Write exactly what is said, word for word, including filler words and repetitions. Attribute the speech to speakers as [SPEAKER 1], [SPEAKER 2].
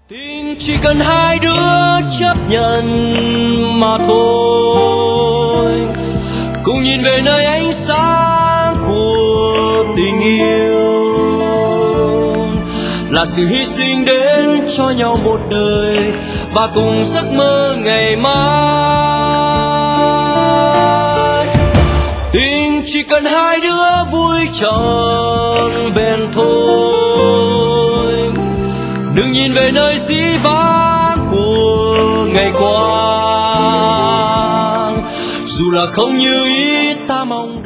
[SPEAKER 1] Tình chỉ cần hai đứa chấp nhận mà thôi, cùng nhìn về nơi ánh sáng của tình yêu, là sự hy sinh đến cho nhau một đời và cùng giấc mơ ngày mai. Tình chỉ cần hai đứa vui trọn vẹn thôi, đừng nhìn về nơi dĩ vãng của ngày qua, dù là không như ý ta mong